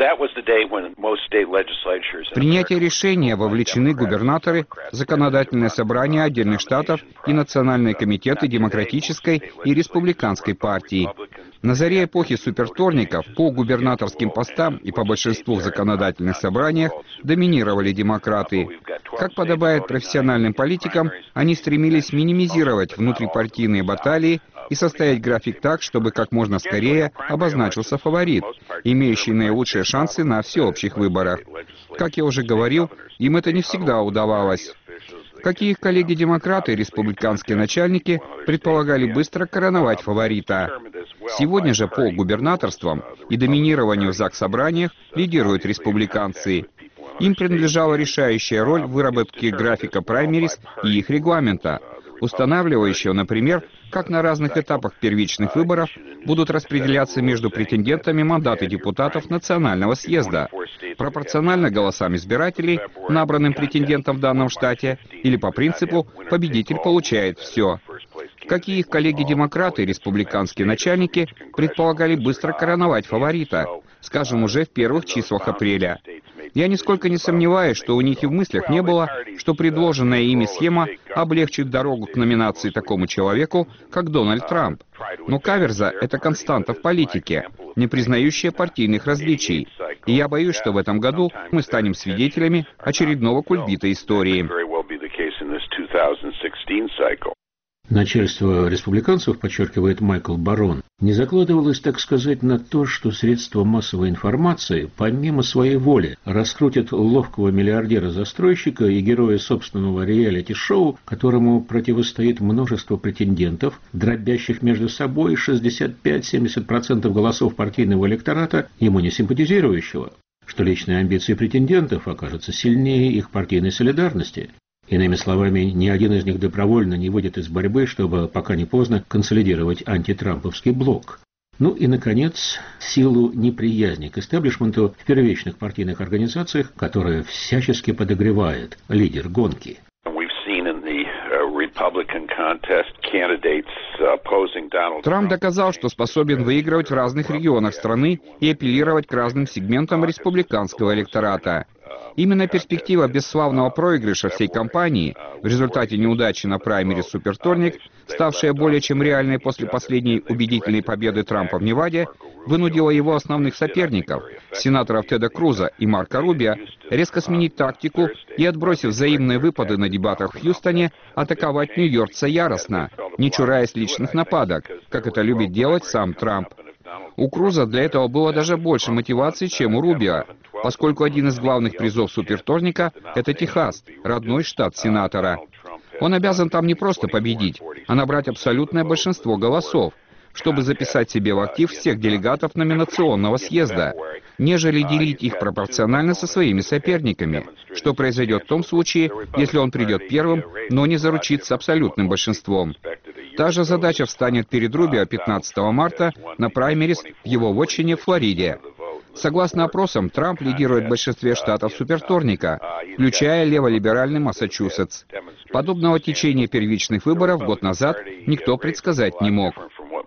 В принятие решения вовлечены губернаторы, законодательное собрание отдельных штатов и национальные комитеты демократической и республиканской партий. На заре эпохи супервторников по губернаторским постам и по большинству в законодательных собраниях доминировали демократы. Как подобает профессиональным политикам, они стремились минимизировать внутрипартийные баталии и составить график так, чтобы как можно скорее обозначился фаворит, имеющий наилучшие шансы на всеобщих выборах. Как я уже говорил, им это не всегда удавалось. Какие их коллеги-демократы и республиканские начальники предполагали быстро короновать фаворита. Сегодня же по губернаторствам и доминированию в заксобраниях лидируют республиканцы. Им принадлежала решающая роль в выработке графика праймерис и их регламента, устанавливающего, например, как на разных этапах первичных выборов будут распределяться между претендентами мандаты депутатов Национального съезда, пропорционально голосам избирателей, набранным претендентом в данном штате, или по принципу «победитель получает все». Какие их коллеги-демократы и республиканские начальники предполагали быстро короновать фаворита, скажем, уже в первых числах апреля. Я нисколько не сомневаюсь, что у них и в мыслях не было, что предложенная ими схема облегчит дорогу к номинации такому человеку, как Дональд Трамп. Но каверза – это константа в политике, не признающая партийных различий. И я боюсь, что в этом году мы станем свидетелями очередного кульбита истории. Начальство республиканцев, подчеркивает Майкл Барон, не закладывалось, так сказать, на то, что средства массовой информации, помимо своей воли, раскрутят ловкого миллиардера-застройщика и героя собственного реалити-шоу, которому противостоит множество претендентов, дробящих между собой 65-70% голосов партийного электората, ему не симпатизирующего, что личные амбиции претендентов окажутся сильнее их партийной солидарности. Иными словами, ни один из них добровольно не выйдет из борьбы, чтобы, пока не поздно, консолидировать антитрамповский блок. Ну и, наконец, силу неприязни к истеблишменту в первичных партийных организациях, которая всячески подогревает лидер гонки. Трамп доказал, что способен выигрывать в разных регионах страны и апеллировать к разным сегментам республиканского электората. Именно перспектива бесславного проигрыша всей кампании в результате неудачи на праймере «Супервторник», ставшая более чем реальной после последней убедительной победы Трампа в Неваде, вынудила его основных соперников, сенаторов Теда Круза и Марко Рубио, резко сменить тактику и, отбросив взаимные выпады на дебатах в Хьюстоне, атаковать нью-йоркца яростно, не чураясь личных нападок, как это любит делать сам Трамп. У Круза для этого было даже больше мотивации, чем у Рубио, поскольку один из главных призов «Супервторника» — это Техас, родной штат сенатора. Он обязан там не просто победить, а набрать абсолютное большинство голосов, чтобы записать себе в актив всех делегатов номинационного съезда, нежели делить их пропорционально со своими соперниками, что произойдет в том случае, если он придет первым, но не заручится абсолютным большинством. Та же задача встанет перед Рубио 15 марта на праймерис в его вотчине в Флориде. Согласно опросам, Трамп лидирует в большинстве штатов «Супервторника», включая леволиберальный Массачусетс. Подобного течения первичных выборов год назад никто предсказать не мог.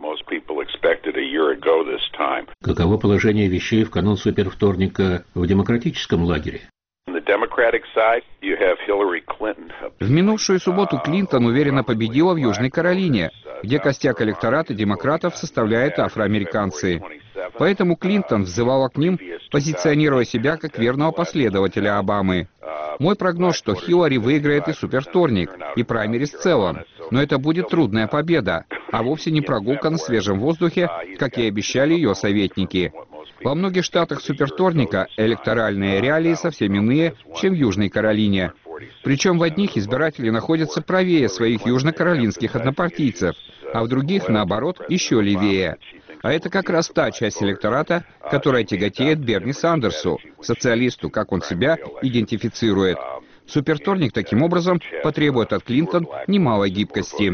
Каково положение вещей в канун Супервторника в демократическом лагере? В минувшую субботу Клинтон уверенно победила в Южной Каролине, где костяк электората демократов составляют афроамериканцы. Поэтому Клинтон взывала к ним, позиционируя себя как верного последователя Обамы. Мой прогноз, что Хиллари выиграет и Супервторник, и праймерис в целом. Но это будет трудная победа, а вовсе не прогулка на свежем воздухе, как и обещали ее советники. Во многих штатах Супервторника электоральные реалии совсем иные, чем в Южной Каролине. Причем в одних избиратели находятся правее своих южнокаролинских однопартийцев, а в других, наоборот, еще левее. А это как раз та часть электората, которая тяготеет Берни Сандерсу, социалисту, как он себя идентифицирует. Супервторник, таким образом, потребует от Клинтон немалой гибкости.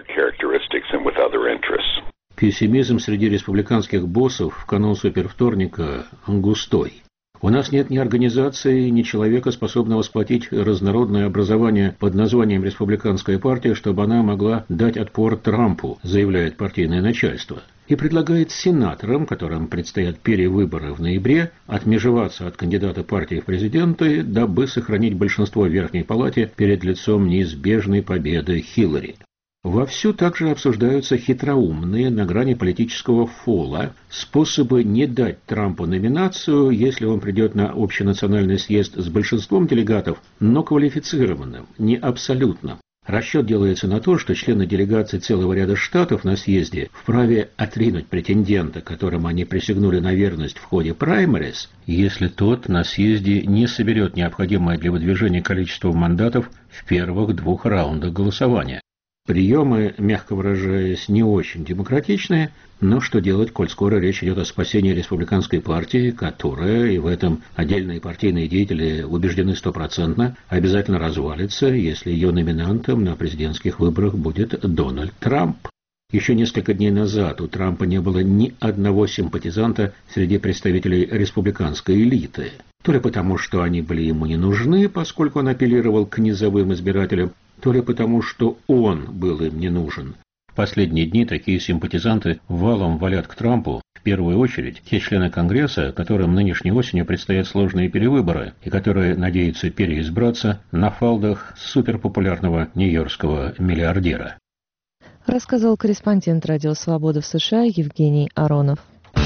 Пессимизм среди республиканских боссов в канун Супервторника густой. У нас нет ни организации, ни человека, способного сплотить разнородное образование под названием «Республиканская партия», чтобы она могла дать отпор Трампу, заявляет партийное начальство. И предлагает сенаторам, которым предстоят перевыборы в ноябре, отмежеваться от кандидата партии в президенты, дабы сохранить большинство в Верхней Палате перед лицом неизбежной победы Хиллари. Вовсю также обсуждаются хитроумные, на грани политического фола, способы не дать Трампу номинацию, если он придет на общенациональный съезд с большинством делегатов, но квалифицированным, не абсолютным. Расчет делается на то, что члены делегаций целого ряда штатов на съезде вправе отринуть претендента, которому они присягнули на верность в ходе праймерис, если тот на съезде не соберет необходимое для выдвижения количество мандатов в первых 2 раундах голосования. Приемы, мягко выражаясь, не очень демократичные, но что делать, коль скоро речь идет о спасении республиканской партии, которая, и в этом отдельные партийные деятели убеждены стопроцентно, обязательно развалится, если ее номинантом на президентских выборах будет Дональд Трамп. Еще несколько дней назад у Трампа не было ни одного симпатизанта среди представителей республиканской элиты. То ли потому, что они были ему не нужны, поскольку он апеллировал к низовым избирателям, то ли потому, что он был им не нужен. В последние дни такие симпатизанты валом валят к Трампу, в первую очередь те члены Конгресса, которым нынешней осенью предстоят сложные перевыборы и которые надеются переизбраться на фалдах суперпопулярного нью-йоркского миллиардера. Рассказал корреспондент «Радио Свобода» в США Евгений Аронов.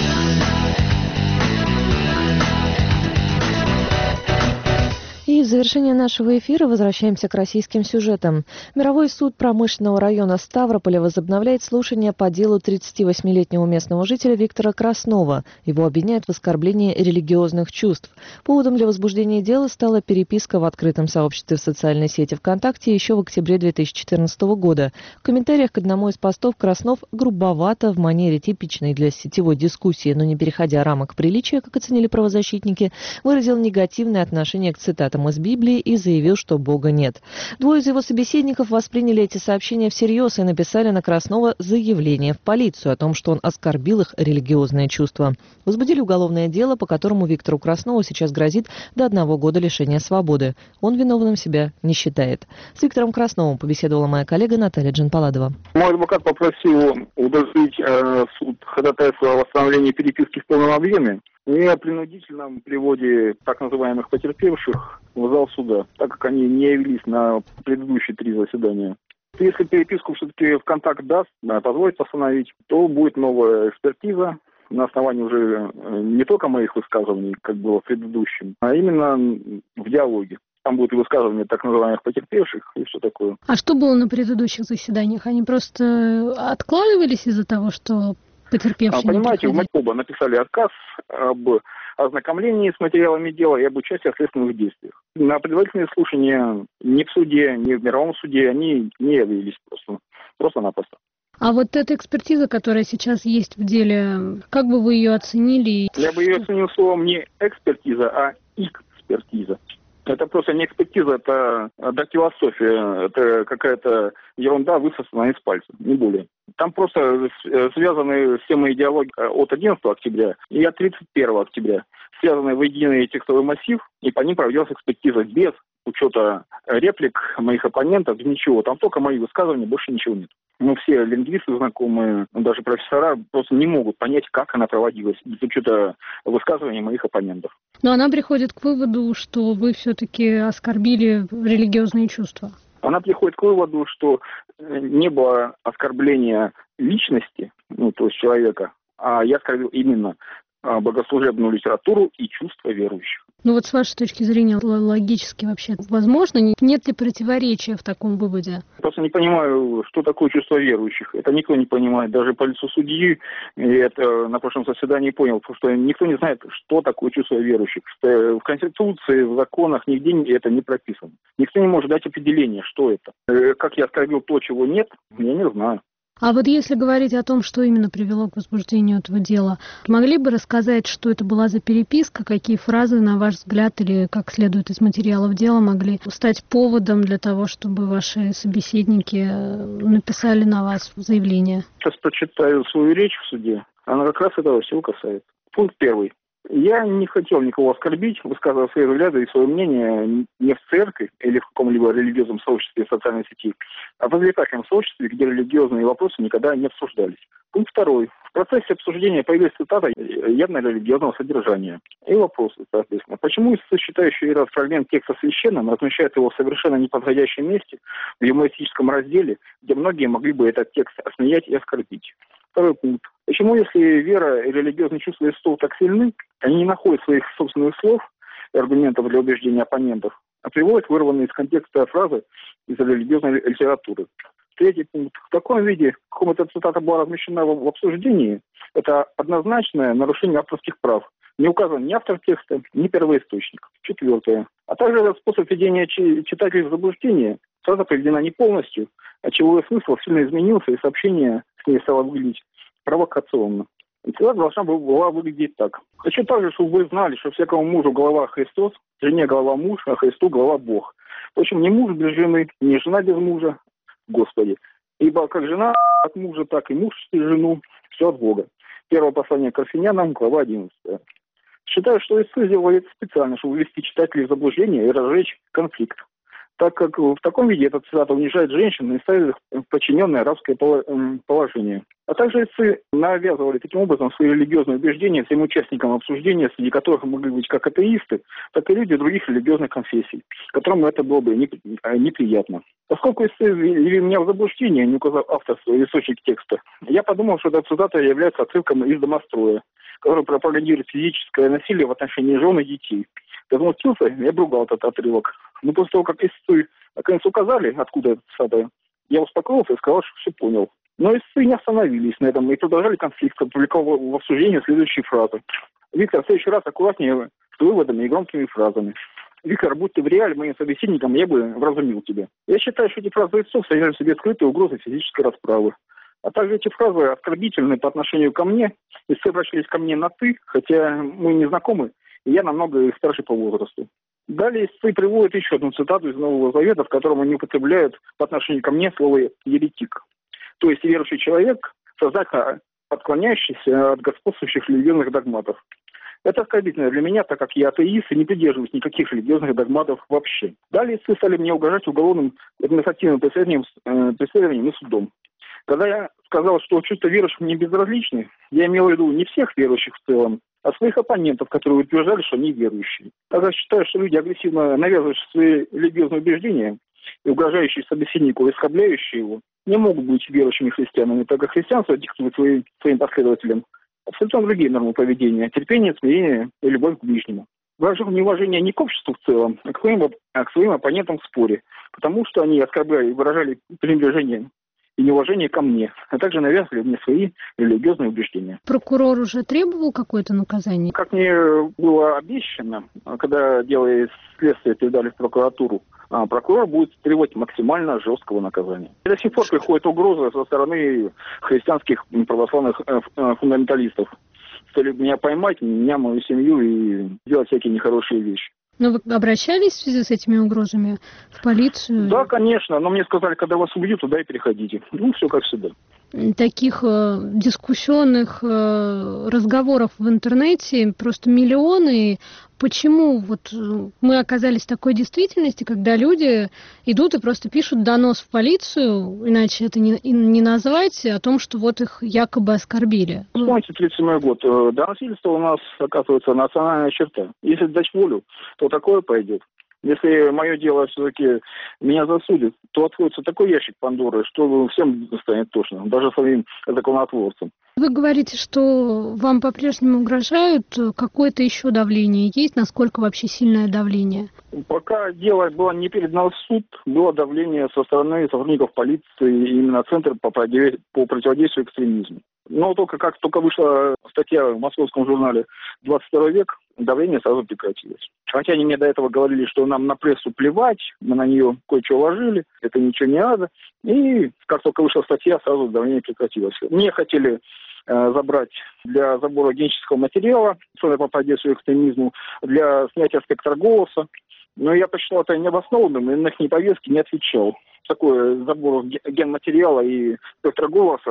И в завершение нашего эфира возвращаемся к российским сюжетам. Мировой суд промышленного района Ставрополя возобновляет слушание по делу 38-летнего местного жителя Виктора Краснова. Его обвиняют в оскорблении религиозных чувств. Поводом для возбуждения дела стала переписка в открытом сообществе в социальной сети ВКонтакте еще в октябре 2014 года. В комментариях к одному из постов Краснов грубовато, в манере типичной для сетевой дискуссии, но не переходя рамок приличия, как оценили правозащитники, выразил негативное отношение к цитатам из Библии и заявил, что Бога нет. Двое из его собеседников восприняли эти сообщения всерьез и написали на Краснова заявление в полицию о том, что он оскорбил их религиозные чувства. Возбудили уголовное дело, по которому Виктору Краснову сейчас грозит до 1 года лишения свободы. Он виновным себя не считает. С Виктором Красновым побеседовала моя коллега Наталья Джанпаладова. Мой адвокат попросил удовлетворить суд ходатайство о восстановлении переписки в полном объеме и о принудительном приводе так называемых потерпевших в зал суда, так как они не явились на предыдущие 3 заседания. Если переписку все-таки ВКонтакт даст, позволит восстановить, то будет новая экспертиза на основании уже не только моих высказываний, как было в предыдущем, а именно в диалоге. Там будут и высказывания так называемых потерпевших и все такое. А что было на предыдущих заседаниях? Они просто откладывались из-за того, что потерпевшие понимаете, в оба написали отказ об ознакомлении с материалами дела и об участии в следственных действиях. На предварительные слушания ни в суде, ни в мировом суде они не явились просто-напросто. А вот эта экспертиза, которая сейчас есть в деле, как бы вы ее оценили? Я бы ее оценил словом не экспертиза, а экспертиза. Это просто не экспертиза, это дактилоскопия, это какая-то ерунда, высосанная из пальца, не более. Там просто связаны все мои диалоги от 11 октября и от 31 октября, связаны в единый текстовый массив, и по ним проводилась экспертиза без учета реплик моих оппонентов, ничего. Там только мои высказывания, больше ничего нет. Ну, все лингвисты знакомые, даже профессора просто не могут понять, как она проводилась, без учета высказываний моих оппонентов. Но она приходит к выводу, что вы все-таки оскорбили религиозные чувства. Она приходит к выводу, что не было оскорбления личности, то есть человека, а я оскорбил именно богослужебную литературу и чувства верующих. Ну вот с вашей точки зрения логически вообще возможно? Нет ли противоречия в таком выводе? Просто не понимаю, что такое чувство верующих. Это никто не понимает. Даже по лицу судьи, и это на прошлом заседании понял, потому что никто не знает, что такое чувство верующих. Что в Конституции, в законах нигде это не прописано. Никто не может дать определение, что это. Как я оскорбил то, чего нет, я не знаю. А вот если говорить о том, что именно привело к возбуждению этого дела, могли бы рассказать, что это была за переписка, какие фразы, на ваш взгляд, или как следует из материалов дела, могли стать поводом для того, чтобы ваши собеседники написали на вас заявление? Сейчас прочитаю свою речь в суде. Она как раз этого всего касается. Пункт 1. Я не хотел никого оскорбить, высказывая свои взгляды и свое мнение не в церкви или в каком-либо религиозном сообществе в социальной сети, а в развлекательном сообществе, где религиозные вопросы никогда не обсуждались. Пункт 2. В процессе обсуждения появилась цитата явно религиозного содержания. И вопросы, соответственно. Почему считающий этот фрагмент текста священным размещает его в совершенно неподходящем месте, в юмористическом разделе, где многие могли бы этот текст осмеять и оскорбить? 2 пункт. Почему, если вера и религиозные чувства истцов так сильны, они не находят своих собственных слов и аргументов для убеждения оппонентов, а приводит вырванные из контекста фразы из религиозной литературы. Третий пункт. В таком виде, в каком эта цитата была размещена в обсуждении, это однозначное нарушение авторских прав. Не указан ни автор текста, ни первоисточник. Четвертое. А также этот способ введения читателей в заблуждение фраза приведена не полностью, отчего смысл сильно изменился, и сообщение с ней стало выглядеть провокационно. И цитата должна была выглядеть так. Хочу также, чтобы вы знали, что всякому мужу голова Христос, жене голова муж, а Христу голова Бог. Впрочем, не муж без жены, не жена без мужа, Господи. Ибо как жена от мужа, так и муж и жену, все от Бога. Первое послание к Коринфянам, глава 11. Считаю, что истцы сделали это специально, чтобы ввести читателей в заблуждение и разжечь конфликт. Так как в таком виде эта цитата унижает женщин и ставит их в подчиненное рабское положение. А также истцы навязывали таким образом свои религиозные убеждения всем участникам обсуждения, среди которых могли быть как атеисты, так и люди других религиозных конфессий, которым это было бы неприятно. Поскольку истцы ввели меня в заблуждение, не указав авторство и источник текста, я подумал, что эта цитата является отрывком из «Домостроя», который пропагандирует физическое насилие в отношении жен и детей. Я возмутился и обругал этот отрывок. Но после того, как истцы наконец указали, откуда это цитата, я успокоился и сказал, что все понял. Но истцы не остановились на этом и продолжали конфликт, опубликовав в обсуждении следующие фразы. Виктор, в следующий раз аккуратнее с выводами и громкими фразами. Виктор, будь ты в реале моим собеседником, я бы вразумил тебя. Я считаю, что эти фразы истцов содержат в себе скрытые угрозы физической расправы. А также эти фразы оскорбительны по отношению ко мне. Истцы обращались ко мне на «ты», хотя мы не знакомы, и я намного старше по возрасту. Далее истцы приводят еще одну цитату из Нового Завета, в котором они употребляют по отношению ко мне слово «еретик». То есть верующий человек, сознательно отклоняющийся от господствующих религиозных догматов. Это оскорбительно для меня, так как я атеист и не придерживаюсь никаких религиозных догматов вообще. Далее истцы стали мне угрожать уголовным административным преследованием и судом. Когда я сказал, что чувства верующих мне безразличны, я имел в виду не всех верующих в целом, а своих оппонентов, которые утверждали, что они верующие. Я считаю, что люди, агрессивно навязывающие свои религиозные убеждения и угрожающие собеседнику, оскорбляющие его, не могут быть верующими христианами, так как христианство диктует своим последователям абсолютно другие нормы поведения: терпение, смирение и любовь к ближнему. Выражу неуважение не к обществу в целом, а к своим оппонентам в споре, потому что они оскорбляли и выражали пренебрежение и неуважение ко мне, а также навязывали мне свои религиозные убеждения. Прокурор уже требовал какое-то наказание? Как мне было обещано, когда дело и следствие передали в прокуратуру, прокурор будет требовать максимально жесткого наказания. До сих пор приходит угроза со стороны христианских православных фундаменталистов, чтобы меня поймать, меня, мою семью и делать всякие нехорошие вещи. Но вы обращались в связи с этими угрозами в полицию? Да, конечно, но мне сказали, когда вас убьют, туда и переходите. Ну, все как всегда. Таких дискуссионных разговоров в интернете просто миллионы. Почему вот мы оказались в такой действительности, когда люди идут и просто пишут донос в полицию, иначе это не назвать, о том, что вот их якобы оскорбили? Вспомните 37-й год. Доносительство у нас, оказывается, национальная черта. Если дать волю, то такое пойдет. Если мое дело все-таки меня засудит, то откроется такой ящик Пандоры, что всем станет тошно, даже своим законотворцам. Вы говорите, что вам по-прежнему угрожают. Какое-то еще давление есть? Насколько вообще сильное давление? Пока дело было не передано в суд, было давление со стороны сотрудников полиции, именно Центр по противодействию экстремизму. Но как только вышла статья в московском журнале «22 век», давление сразу прекратилось. Хотя они мне до этого говорили, что нам на прессу плевать, мы на нее кое-что ложили, это ничего не надо. И как только вышла статья, сразу давление прекратилось. Мне хотели забрать для забора генетического материала, Центр по противодействию экстремизму, для снятия спектра голоса. Но я посчитал это необоснованным и на их повестки не отвечал. Такой забор генматериала и спектра голоса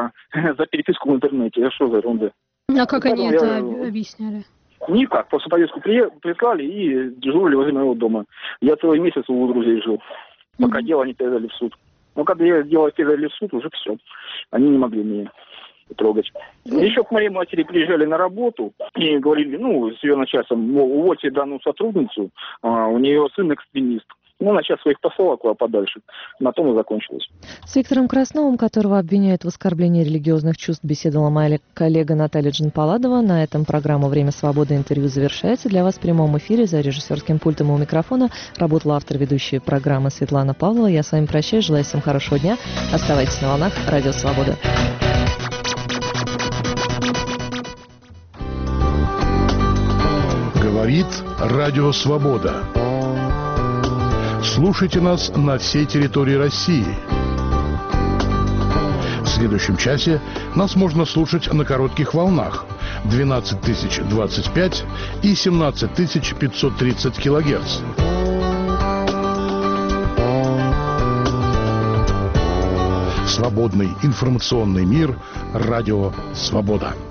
за переписку в интернете. Это что за ерунда? А как они это объясняли? Никак. Просто повестку прислали и дежурили возле моего дома. Я целый месяц у друзей жил, пока дело не передали в суд. Но когда дело передали в суд, уже все. Они не могли меня трогать. Еще к моей матери приезжали на работу и говорили, с ее начальством, увольте данную сотрудницу, у нее сын экстремист. Ну, начать своих послов куда подальше. На том и закончилось. С Виктором Красновым, которого обвиняют в оскорблении религиозных чувств, беседовала моя коллега Наталья Джанпаладова. На этом программа «Время свободы» интервью завершается. Для вас в прямом эфире за режиссерским пультом у микрофона работала автор ведущей программы Светлана Павлова. Я с вами прощаюсь. Желаю всем хорошего дня. Оставайтесь на волнах Радио Свобода. Говорит Радио Свобода. Слушайте нас на всей территории России. В следующем часе нас можно слушать на коротких волнах 12025 и 17530 килогерц. Свободный информационный мир. Радио Свобода.